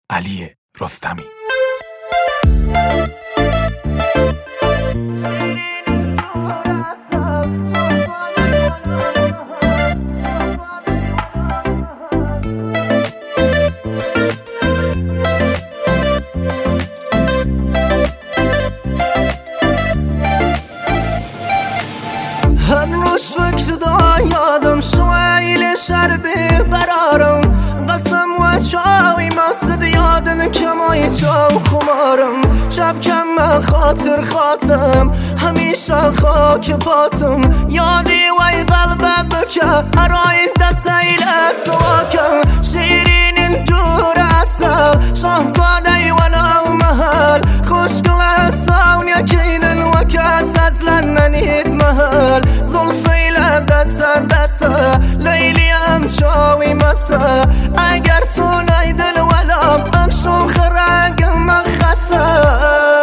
علی رستمی. هر روز فکر دایادم شویل شربی قرارم قسم و چاوی مصد یادن کمای چاو خمارم شب کم خاطر خاتم همیشه خاک پاتم یادی وی قلبم بکه ارای دست ایلت واکم شیرین جور اصل شاهزاده و نو محل خوشگل اصاون یکیدن و کس اصلا ننید محل زلفی لدست دست لیلی هم چاوی مسا اگر تو نیدن ولام هم شوخ رنگ مخصه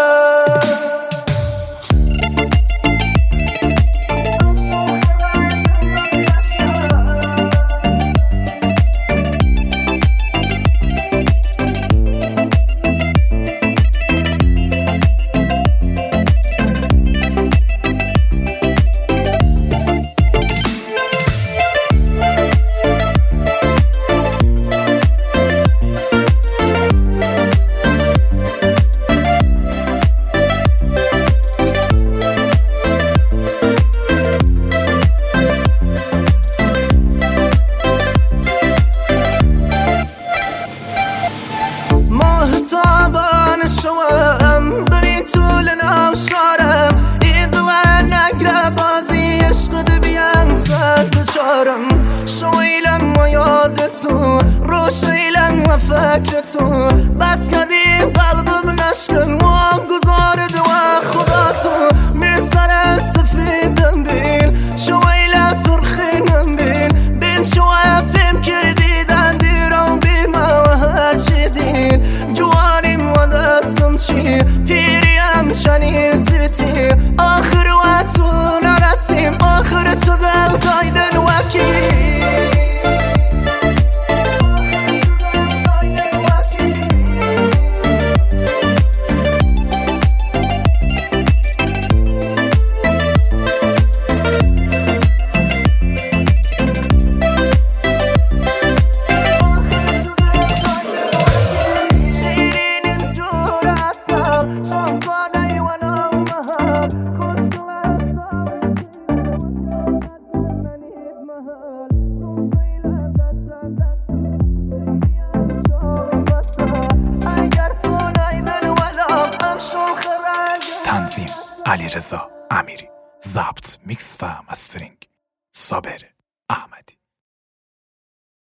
تابان شوام ببین طول ناو شارم ایدلا نگره بازی عشق بیان صد بچارم شویلم و یاد تو روشیلم و فکر تو بس کدیم قلبم نشکن و گذار دوا خدا تو میرسر سفیدم بین شویلم پرخینم بین شویم کردیدن دیرم بیما و هرچی دین جوانیم و دستم چی پیریم چنی زیتی آخر و تو نرسیم آخر تو دل قایدن وکی تنظیم علیرضا امیری، ضبط میکس و مسترینگ صابر احمدی.